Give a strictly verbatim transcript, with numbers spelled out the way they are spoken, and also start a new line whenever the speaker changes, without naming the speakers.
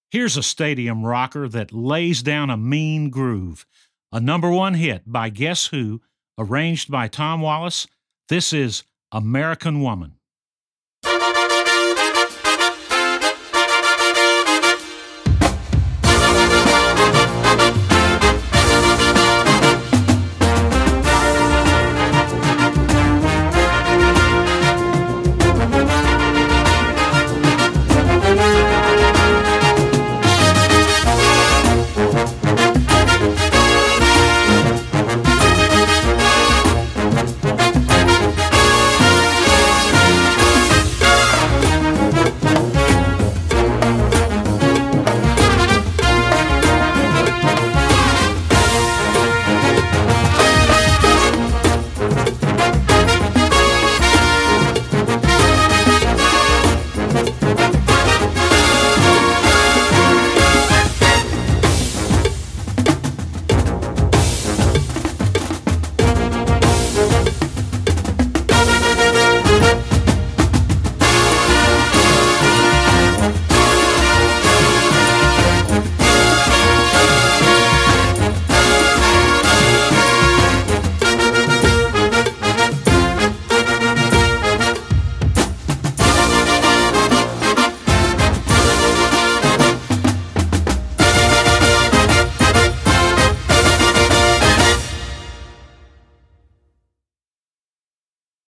Here's a stadium rocker that lays down a mean groove. A number one hit by Guess Who, arranged by Tom Wallace. This is American Woman.